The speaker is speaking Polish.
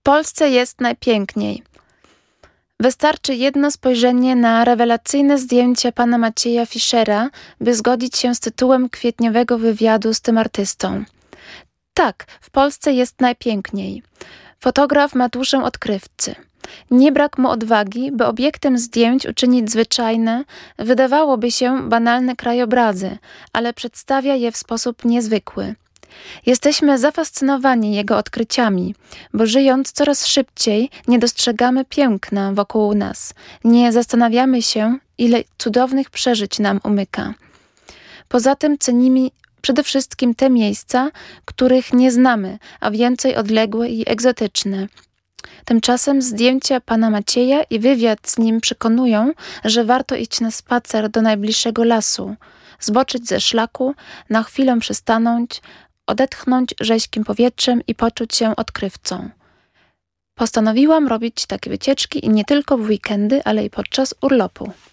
Polsce jest najpiękniej. Wystarczy jedno spojrzenie na rewelacyjne zdjęcie pana Macieja Fischera, by zgodzić się z tytułem kwietniowego wywiadu z tym artystą. Tak, w Polsce jest najpiękniej. Fotograf ma duszę odkrywcy. Nie brak mu odwagi, by obiektem zdjęć uczynić zwyczajne, wydawałoby się banalne krajobrazy, ale przedstawia je w sposób niezwykły. Jesteśmy zafascynowani jego odkryciami, bo żyjąc coraz szybciej nie dostrzegamy piękna wokół nas, nie zastanawiamy się, ile cudownych przeżyć nam umyka. Poza tym cenimy przede wszystkim te miejsca, których nie znamy, a więcej odległe i egzotyczne. Tymczasem zdjęcia pana Macieja i wywiad z nim przekonują, że warto iść na spacer do najbliższego lasu, zboczyć ze szlaku, na chwilę przystanąć, odetchnąć rześkim powietrzem i poczuć się odkrywcą. Postanowiłam robić takie wycieczki i nie tylko w weekendy, ale i podczas urlopu.